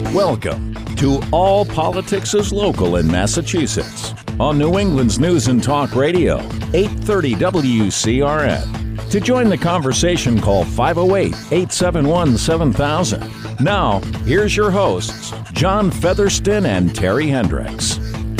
Welcome to All Politics is Local in Massachusetts on New England's News and Talk Radio, 830 WCRN. To join the conversation, call 508-871-7000. Now, here's your hosts, John Featherston and Terry Hendricks.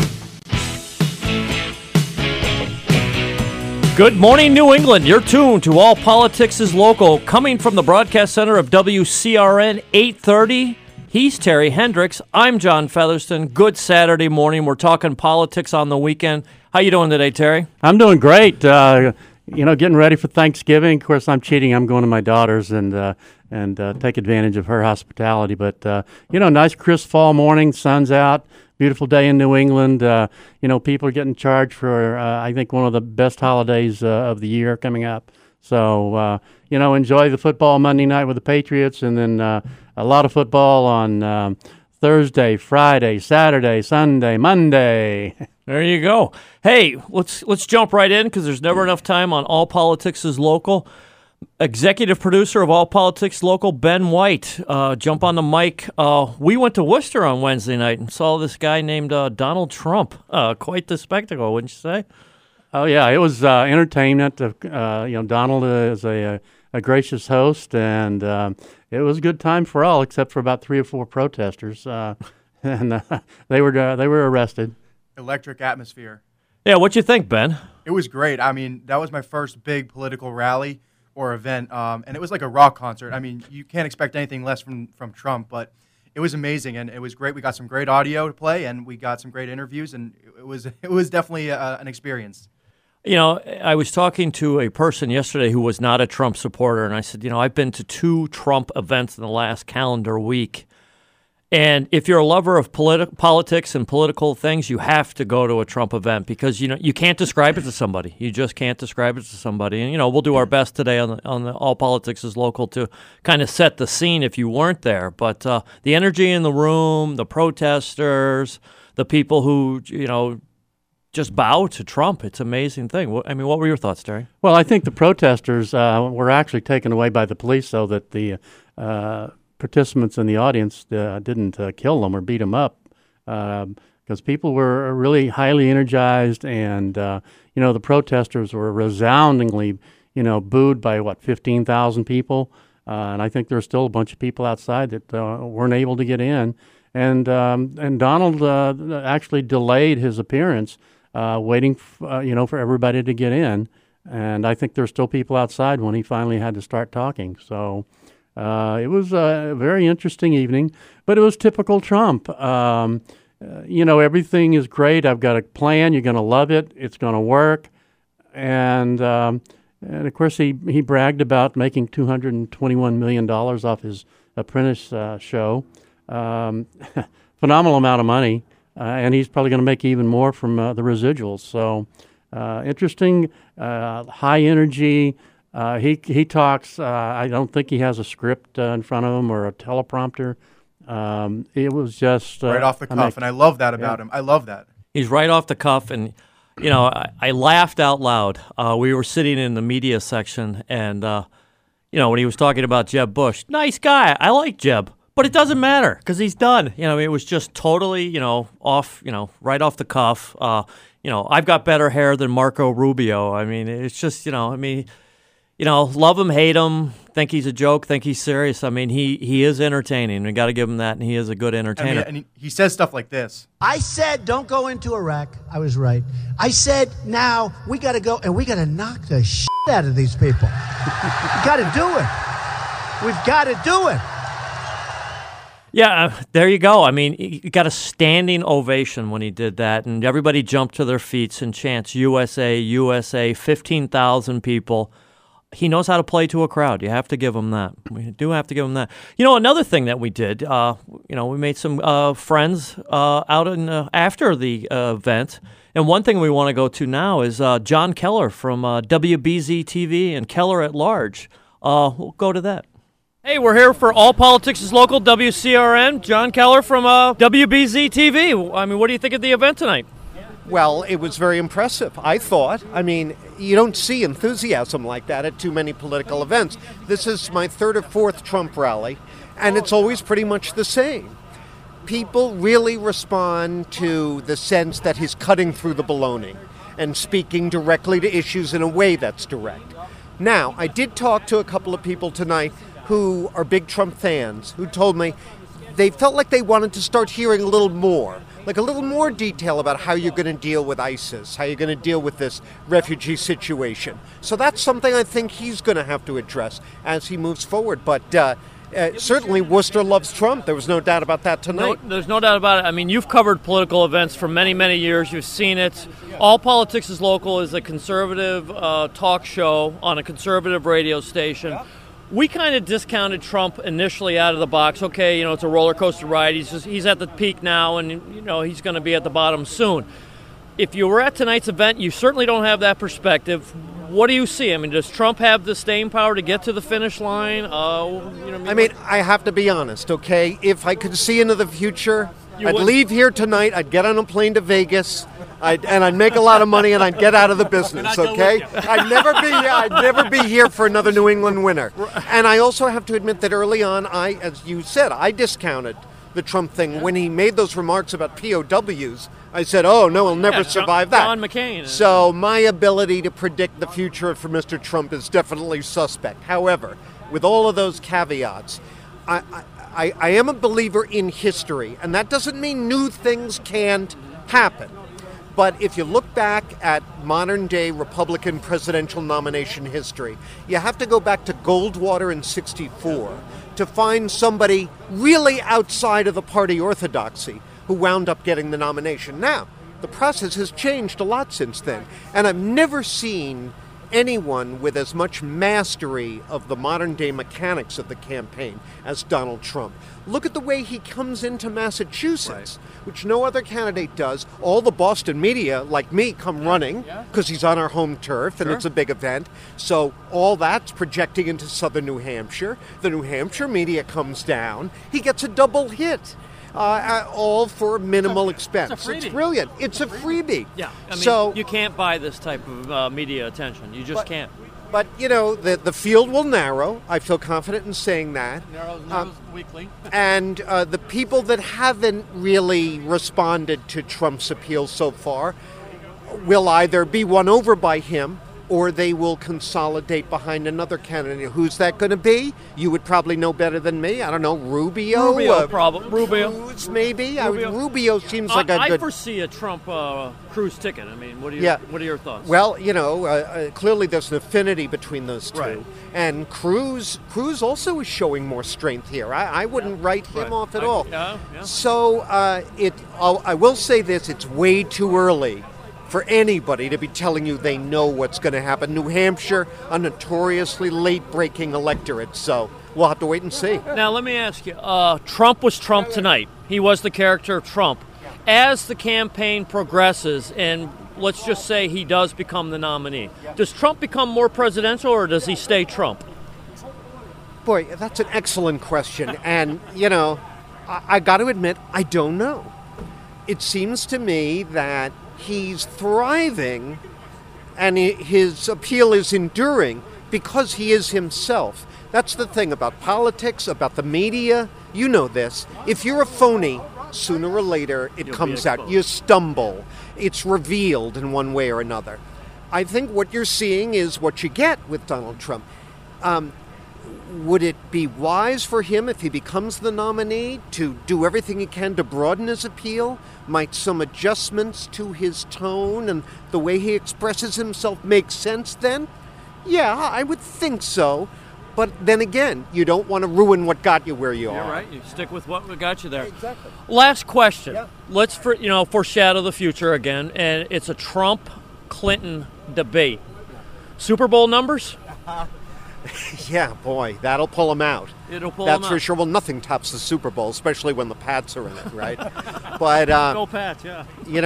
Good morning, New England. You're tuned to All Politics is Local, coming from the broadcast center of WCRN 830. He's Terry Hendricks. I'm John Featherston. Good Saturday morning. We're talking politics on the weekend. How you doing today, Terry? I'm doing great. Getting ready for Thanksgiving. Of course, I'm cheating. I'm going to my daughter's and take advantage of her hospitality. But nice crisp fall morning. Sun's out. Beautiful day in New England. People are getting charged for, I think, one of the best holidays of the year coming up. So, enjoy the football Monday night with the Patriots, and then a lot of football on Thursday, Friday, Saturday, Sunday, Monday. There you go. Hey, let's jump right in because there's never enough time on All Politics is Local. Executive producer of All Politics Local, Ben White, jump on the mic. We went to Worcester on Wednesday night and saw this guy named Donald Trump. Quite the spectacle, wouldn't you say? Oh, yeah, it was entertainment. Donald is a gracious host, and it was a good time for all except for about 3 or 4 protesters, and they were arrested. Electric atmosphere. Yeah, what'd you think, Ben? It was great. I mean, that was my first big political rally or event, and it was like a rock concert. I mean, you can't expect anything less from Trump, but it was amazing, and it was great. We got some great audio to play, and we got some great interviews, and it was definitely an experience. I was talking to a person yesterday who was not a Trump supporter, and I said, I've been to 2 Trump events in the last calendar week. And if you're a lover of politics and political things, you have to go to a Trump event because, you can't describe it to somebody. You just can't describe it to somebody. And, we'll do our best today on the All Politics is Local to kind of set the scene if you weren't there. But the energy in the room, the protesters, the people who, just bow to Trump. It's an amazing thing. I mean, what were your thoughts, Terry? Well, I think the protesters were actually taken away by the police so that the participants in the audience didn't kill them or beat them up because people were really highly energized and, the protesters were resoundingly, booed by, 15,000 people. And I think there's still a bunch of people outside that weren't able to get in. And Donald actually delayed his appearance waiting, for everybody to get in. And I think there's still people outside when he finally had to start talking. So it was a very interesting evening, but it was typical Trump. Everything is great. I've got a plan. You're going to love it. It's going to work. And of course, he bragged about making $221 million off his Apprentice show. Phenomenal amount of money. And he's probably going to make even more from the residuals. So interesting, high energy. He talks. I don't think he has a script in front of him or a teleprompter. It was just right off the cuff, and I love that about him. I love that. He's right off the cuff, and I laughed out loud. We were sitting in the media section, and when he was talking about Jeb Bush, nice guy. I like Jeb. But it doesn't matter because he's done. It was just totally, off, right off the cuff. I've got better hair than Marco Rubio. I mean, it's just, love him, hate him, think he's a joke, think he's serious. I mean, he is entertaining. We got to give him that, and he is a good entertainer. And he says stuff like this. I said, don't go into Iraq. I was right. I said, now we got to go and we got to knock the shit out of these people. We got to do it. We've got to do it. Yeah, there you go. I mean, he got a standing ovation when he did that, and everybody jumped to their feet and chants, USA, USA, 15,000 people. He knows how to play to a crowd. You have to give him that. We do have to give him that. Another thing that we did, we made some friends out after the event, and one thing we want to go to now is John Keller from WBZ TV and Keller at Large. We'll go to that. Hey, we're here for All Politics is Local, WCRN. John Keller from WBZ TV. I mean, what do you think of the event tonight? Well, it was very impressive, I thought. I mean, you don't see enthusiasm like that at too many political events. This is my 3rd or 4th Trump rally, and it's always pretty much the same. people really respond to the sense that he's cutting through the baloney and speaking directly to issues in a way that's direct. Now, I did talk to a couple of people tonight who are big Trump fans who told me they felt like they wanted to start hearing a little more, like a little more detail about how you're going to deal with ISIS, how you're going to deal with this refugee situation. So that's something I think he's going to have to address as he moves forward. But certainly Worcester loves Trump. There was no doubt about that tonight. No, there's no doubt about it. I mean, you've covered political events for many, many years. You've seen it. All Politics is Local is a conservative talk show on a conservative radio station. We kind of discounted Trump initially out of the box. Okay, it's a roller coaster ride. He's at the peak now, and he's going to be at the bottom soon. If you were at tonight's event, you certainly don't have that perspective. What do you see? I mean, does Trump have the staying power to get to the finish line? I have to be honest, okay? If I could see into the future, I'd leave here tonight, I'd get on a plane to Vegas, I'd make a lot of money, and I'd get out of the business, okay? I'd never be here for another New England winter. And I also have to admit that early on, as you said, I discounted the Trump thing. When he made those remarks about POWs, I said, oh, no, he'll never survive that. John McCain. So my ability to predict the future for Mr. Trump is definitely suspect. However, with all of those caveats, I am a believer in history, and that doesn't mean new things can't happen. But if you look back at modern-day Republican presidential nomination history, you have to go back to Goldwater in '64 to find somebody really outside of the party orthodoxy who wound up getting the nomination. Now, the process has changed a lot since then, and I've never seen anyone with as much mastery of the modern-day mechanics of the campaign as Donald Trump. Look at the way he comes into Massachusetts, which no other candidate does. All the Boston media, like me, come running because he's on our home turf, and it's a big event. So all that's projecting into southern New Hampshire. The New Hampshire media comes down. He gets a double hit. All for minimal expense. It's brilliant. It's a freebie. Yeah, I mean, you can't buy this type of media attention. You just can't. But, the field will narrow. I feel confident in saying that. Narrows weekly. And the people that haven't really responded to Trump's appeal so far will either be won over by him or they will consolidate behind another candidate. Who's that going to be? You would probably know better than me. I don't know, Rubio? Rubio. Cruz, maybe? Rubio seems like a good... I foresee a Trump Cruz ticket. I mean, what are your thoughts? Well, clearly there's an affinity between those two. Right. And Cruz also is showing more strength here. I wouldn't write him off at all. So I will say this, it's way too early for anybody to be telling you they know what's going to happen. New Hampshire, a notoriously late-breaking electorate, so we'll have to wait and see. Now, let me ask you, Trump was Trump tonight. He was the character of Trump. As the campaign progresses, and let's just say he does become the nominee, does Trump become more presidential, or does he stay Trump? Boy, that's an excellent question, and, I got to admit, I don't know. It seems to me that he's thriving and his appeal is enduring because he is himself. That's the thing about politics, about the media. You know this. If you're a phony, sooner or later it comes out. You stumble. It's revealed in one way or another. I think what you're seeing is what you get with Donald Trump. Would it be wise for him, if he becomes the nominee, to do everything he can to broaden his appeal? Might some adjustments to his tone and the way he expresses himself make sense then? Yeah, I would think so. But then again, you don't want to ruin what got you where you are. You're right. You stick with what got you there. Exactly. Last question. Yeah. Let's foreshadow the future again, and it's a Trump-Clinton debate. Super Bowl numbers? Yeah, boy, that'll pull them out. It'll pull them out. That's for sure. Well, nothing tops the Super Bowl, especially when the Pats are in it, right? But go Pats, yeah.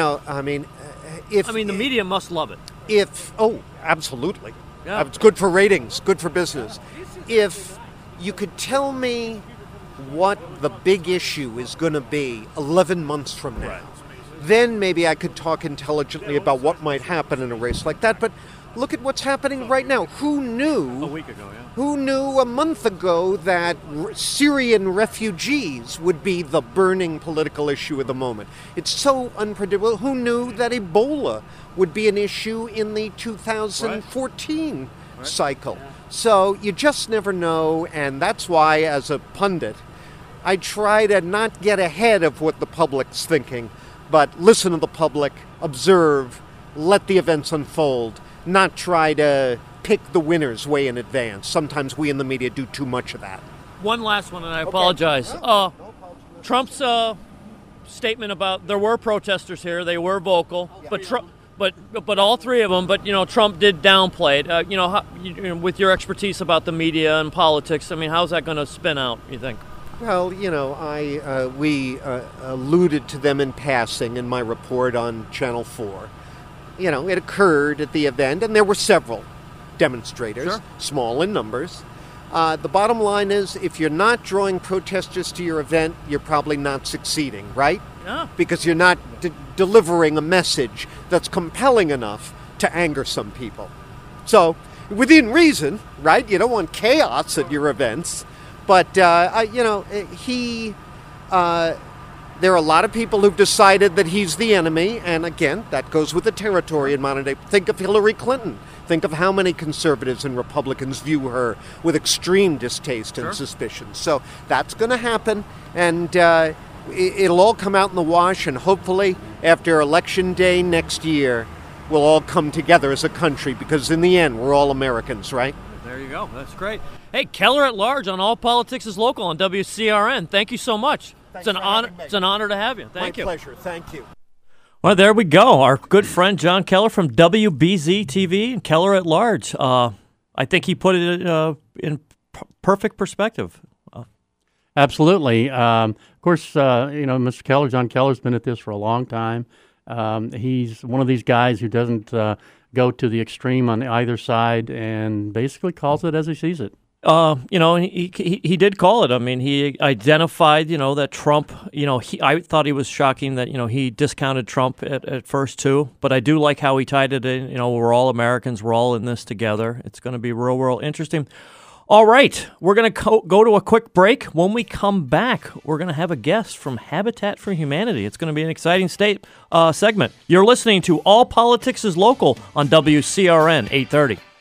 The media must love it. Absolutely. Yeah. It's good for ratings, good for business. If you could tell me what the big issue is going to be 11 months from now, then maybe I could talk intelligently about what might happen in a race like that. But Look at what's happening right now. Who knew? A week ago, yeah. Who knew a month ago that Syrian refugees would be the burning political issue of the moment? It's so unpredictable. Who knew that Ebola would be an issue in the 2014 cycle? Yeah. So you just never know, and that's why, as a pundit, I try to not get ahead of what the public's thinking, but listen to the public, observe, let the events unfold, not try to pick the winners way in advance. Sometimes we in the media do too much of that. One last one, and I apologize. No, Trump's statement about there were protesters here, they were vocal, but all three of them. But Trump did downplay it. With your expertise about the media and politics, I mean, how's that going to spin out? You think? Well, we alluded to them in passing in my report on Channel 4. It occurred at the event, and there were several demonstrators, small in numbers. The bottom line is, if you're not drawing protesters to your event, you're probably not succeeding, right? Yeah. Because you're not delivering a message that's compelling enough to anger some people. So, within reason, right? You don't want chaos at your events. But, there are a lot of people who've decided that he's the enemy, and again, that goes with the territory in modern day. Think of Hillary Clinton. Think of how many conservatives and Republicans view her with extreme distaste and suspicion. So that's going to happen, and it'll all come out in the wash, and hopefully after Election Day next year, we'll all come together as a country, because in the end, we're all Americans, right? There you go. That's great. Hey, Keller at Large on All Politics is Local on WCRN. Thank you so much. It's an honor. It's an honor to have you. Thank you. My pleasure. Thank you. Well, there we go. Our good friend John Keller from WBZ TV and Keller at Large. I think he put it in perfect perspective. Absolutely. Of course, Mr. Keller, John Keller's been at this for a long time. He's one of these guys who doesn't go to the extreme on either side and basically calls it as he sees it. He did call it. I mean, he identified, that Trump, I thought he was shocking that, he discounted Trump at first too. But I do like how he tied it in. We're all Americans. We're all in this together. It's going to be real interesting. All right. We're going to go to a quick break. When we come back, we're going to have a guest from Habitat for Humanity. It's going to be an exciting segment. You're listening to All Politics is Local on WCRN 830.